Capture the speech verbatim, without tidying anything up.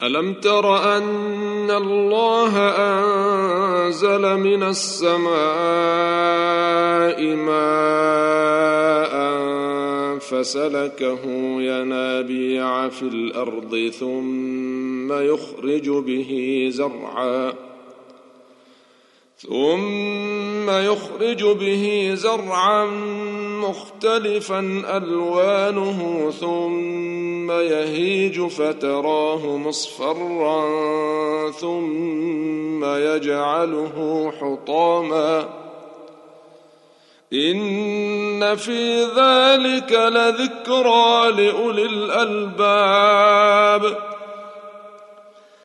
ألم تر أن الله أنزل من السماء ماء فسلكه ينابيع في الأرض ثم يخرج به زرعا ثم يخرج به زرعا مختلفا ألوانه ثم يهيج فتراه مصفرا ثم يجعله حطاما إن في ذلك لذكرى لأولي الألباب